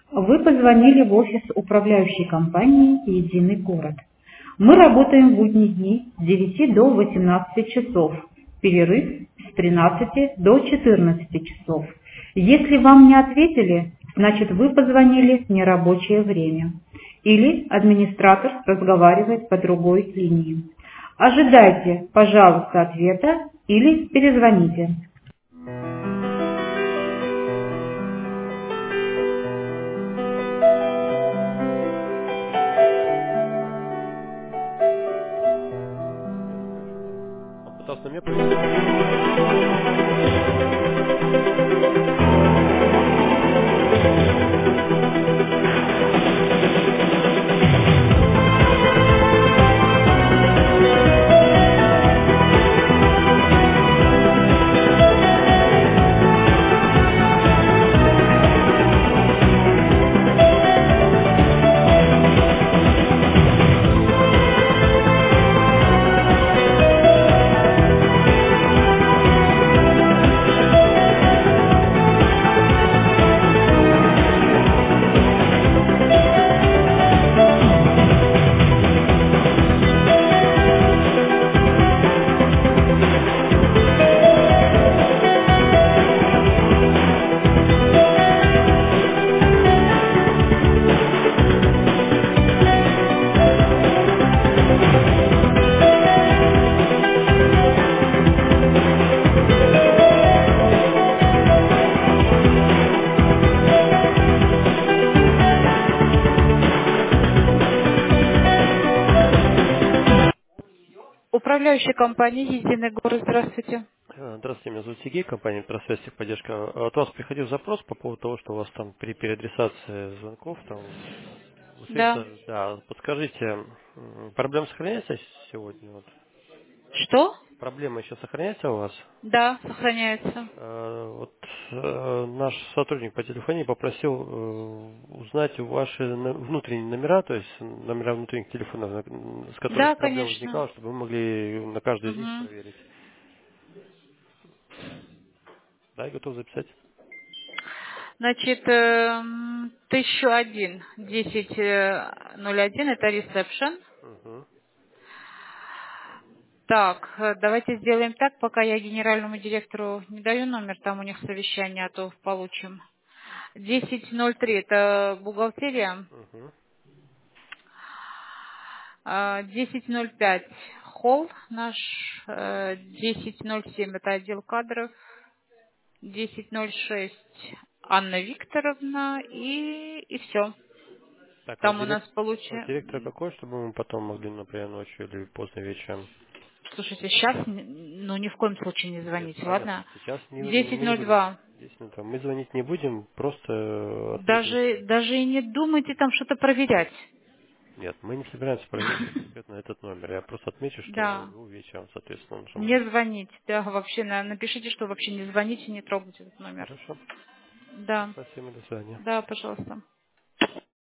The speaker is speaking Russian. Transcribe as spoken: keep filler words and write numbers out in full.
Вы позвонили в офис управляющей компании «Единый город». Мы работаем в будние дни с девяти до восемнадцати часов, перерыв с тринадцати до четырнадцати часов. Если вам не ответили, значит вы позвонили в нерабочее время. Или администратор разговаривает по другой линии. Ожидайте, пожалуйста, ответа или перезвоните. Он пытался на меня повесить. Управляющая компания «Единый город», здравствуйте. Э, Здравствуйте, меня зовут Сергей, компания «Метросвязь Техподдержка». А От вас приходил запрос по поводу того, что у вас там при переадресации звонков там Да. высвечивается. Да, подскажите, м, проблема сохраняется сегодня? Вот. Что? Проблема еще сохраняется у вас? Да, сохраняется. Э, Вот э, наш сотрудник по телефонии попросил э, узнать ваши на- внутренние номера, то есть номера внутренних телефонов, на- с которых Да, проблема конечно. возникала, чтобы мы могли на каждый из них Угу. проверить. Да, я готов записать. Значит, эм, тысяча один, десять ноль один, это ресепшн. Угу. Так, э, давайте сделаем так, пока я генеральному директору не даю номер, там у них совещание, а то получим. десять ноль три это бухгалтерия, Угу. а, десять ноль пять холл наш, э, десять ноль семь это отдел кадров, десять ноль шесть Анна Викторовна и, и все. Так, а Там у нас директ... а директор получается... какой, чтобы мы потом могли, например, ночью или поздно вечером? Слушайте, сейчас, ну, ни в коем случае не Нет, звоните, понятно. ладно? Сейчас не, мы не будем. десять ноль два. Здесь ну, там, мы звонить не будем, просто э, ответим. Даже, даже и не думайте там что-то проверять. Нет, мы не собираемся проверять конкретно этот номер. Я просто отмечу, что Да, ну, вечером, соответственно, нажимать. не звонить. Да, вообще, на- напишите, что вообще не звоните, не трогайте этот номер. Хорошо. Да, Спасибо, до свидания. да, пожалуйста.